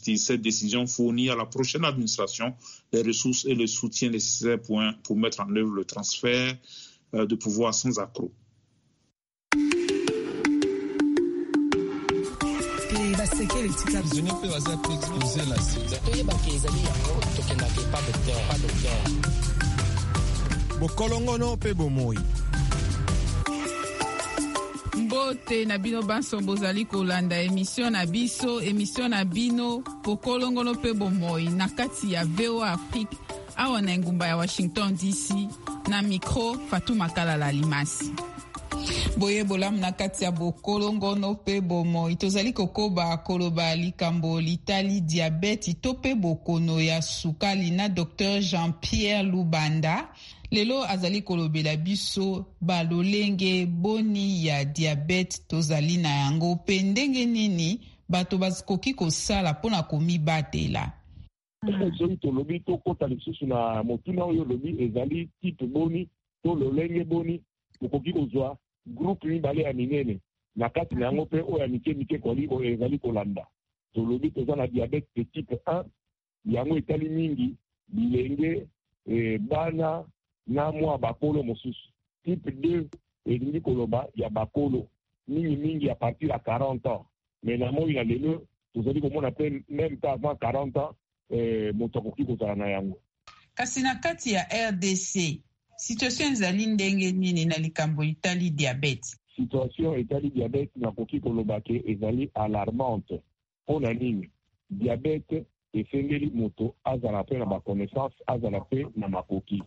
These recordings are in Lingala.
justice. Cette décision fournit à la prochaine administration les ressources et le soutien nécessaires pour mettre en œuvre le transfert de pouvoir sans accroc. Bokolongono pe bomoi. Mbote na bino banso bozali kolanda émission na bino bokolongono pe bomoi na kati ya VOA Afrique awa na ngumba ya Washington DC na micro Fatou Makala Limasi. Boye bolamu na kati ya bokolongono pe bomoi tozali kokoba koloba likambo litali diabete to pe bokono ya sukali na Dr Jean-Pierre Lubanda. Lelo azali kolobela biso balolenge boni ya diabete tozali na yango pe ndenge nini bato bazikoki kosala mpona komibatela. Soki tolobi tokota lisusu na motuna oyo lobi ezali type boni to lolenge boni okoki kozwa groupe mibale ya minene na kati na yango mpe oyo ya mike kwali oyo ezali kolanda. Tolobi toza na diabete de type 1 yango etali mingi bilenge bana na mwa bakolo mosusu. Type 2 elingi koloba ya bakolo mingi à partir ya 40 ans. Mais na moi na lelo tozali komona pe même pas avant 40 ans moto akoki kozala na yango. Kasi na kati ya RDC situation ezali ndenge nini na likambo itali diabete? Situation itali diabete nakoki koloba ke ezali alarmante. Mpona nini? Diabete esengeli moto azala pe na baconnaissance azala pe na makoki.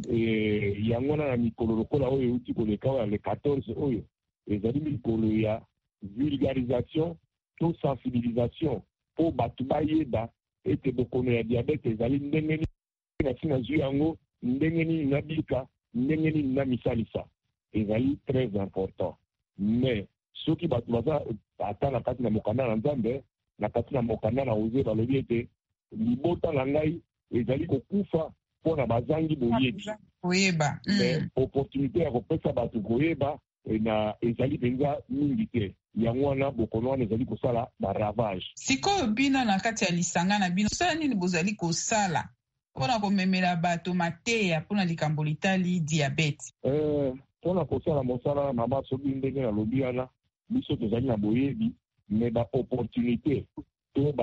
Yango na mikolo lokola oyo euti koleka oyo le 14 oyo ezali mikolo ya vulgarisation to sensibilisation po bato bayeba ete bokono ya diabete ezali ndenge nini na sina zwi yango ndenge nini na bika ndenge nini na misalisa ezali très important. Mais soki bato baza ata na kati na mokanda na Nzambe na kati na mokanda na oze balobi ete libota na ngai ezali kokufa mpona bazangi boyebi. Koyeba. Opportunité ya kopesa bato koyeba na ezali penza mingi te. Yango wana bokono wana ezali kosala baravage. Sikoyo bino na kati ya lisanga na bino sala nini bozali kosala mpona komemela bato mateya mpona likambo litali diabete? Mpona kosala mosala na basobi ndenge na lobi wana biso tozali na boyebi me baopportunité to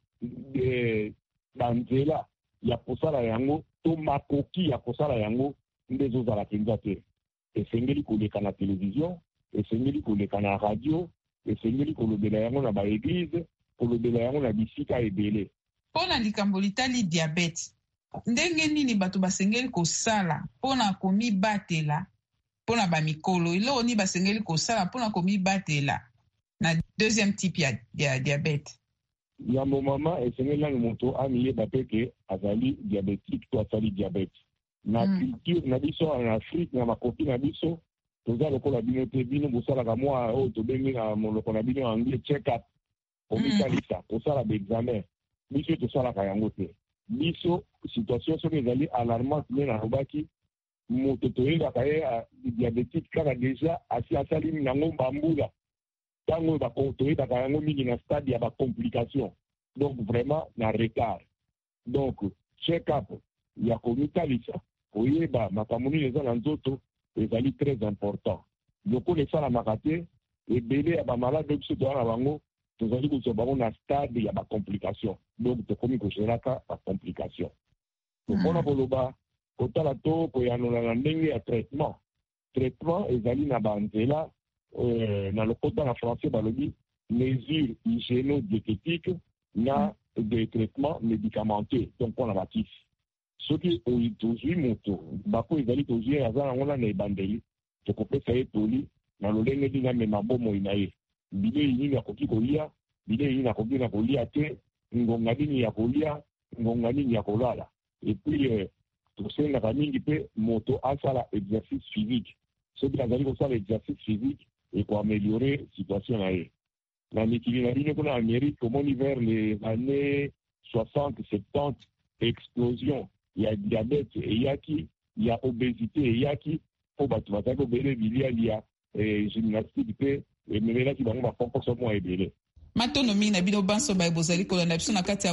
banzela ya kosala yango to makoki ya kosala yango nde ezozala penza te. Esengeli koleka na télévision, esengeli koleka na radio, esengeli kolobela yango na baeglise, kolobela yango na bisika ebele. Mpona likambo litali diabete ndenge nini bato basengeli kosala mpona komibatela mpona bamikolo eloko nini basengeli kosala mpona komibatela na deuxième type ya diabete? Ya momama esengeli nani moto amiyeba pe ke azali diabétique to asali diabete. Na culture na biso en Afrique na makopi na biso toza lokola bino te bino bosalaka mwa oyo tobengi na monoko na bino anglais check-up komisalisa kosala baexamen biso tosalaka yango te. Biso situation soki ezali alarmante nde nalobaki moto toyebaka ye diabétique kaka deja asi asali nango mbambula ntango toyebaka yango mingi na stade ya bacomplication donc vraiment na retard. Donc check-up ya komitalisa koyeba makambo nini eza na nzoto ezali très important. Lokola esalamaka te ebele ya bamalade biso toza na bango tozali kozwa bango na stade ya bacomplication donc tokomi kogeraka bacomplication. Mpona koloba kotala to koyanola na ndenge ya traitement ezali na banzela na lokota na français balobi mesure hygiéno-diététique na de traitement médicamenteux donc mpona bakisi. Soki tozwi moto bako ezali tozwi aza nango na ebandeli tokopesa ye toli na lolenge nini amema bomoi na ye bilei nini akoki kolia bilei nini akoki na kolia te ngonga nini ya kolia ngonga nini ya kolala. Epuis tosengaka mingi mpe moto asala exercice physique. Soki azali kosala exercice physique ekoameliore situation na ye. Na mikili na bino kuna Amérique komoni vers les années 60-70 explosion ya diabete eyaki ya obésité eyaki po bato bazali kobele bilia gymnastique mpe ememelaki bango bakomportement ebele. Matono mingi na bino banso baye bozali kolanda biso na kati ya